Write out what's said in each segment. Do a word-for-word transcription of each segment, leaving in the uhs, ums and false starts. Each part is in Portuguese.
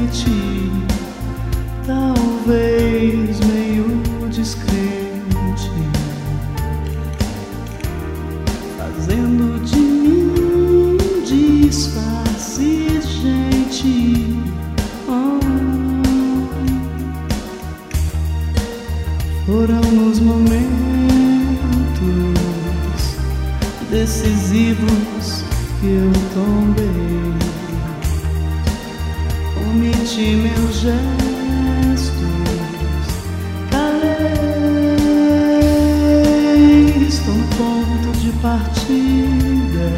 talvez meio descrente, fazendo de mim disfarce, gente. Oh. Foram nos momentos decisivos que eu tombei, omiti meus gestos, calei. Estou no ponto de partida,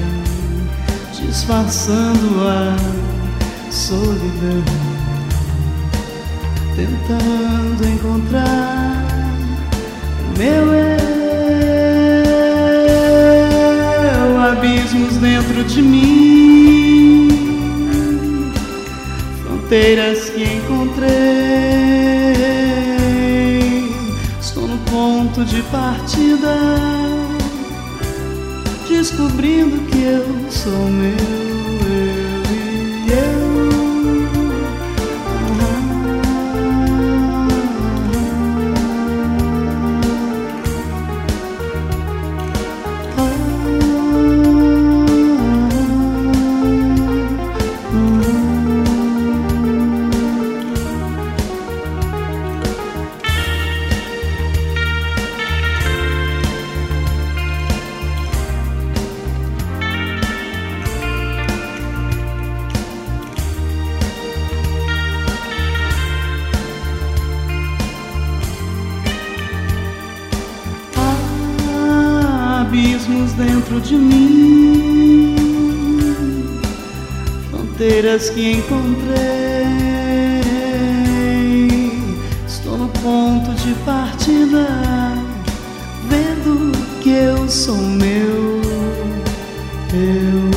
disfarçando a solidão, tentando encontrar o meu eu. Abismos dentro de mim, fronteiras que encontrei. Estou no ponto de partida, descobrindo que eu sou meu, eu e eu. Abismos dentro de mim, fronteiras que encontrei. Estou no ponto de partida, vendo que eu sou meu, eu.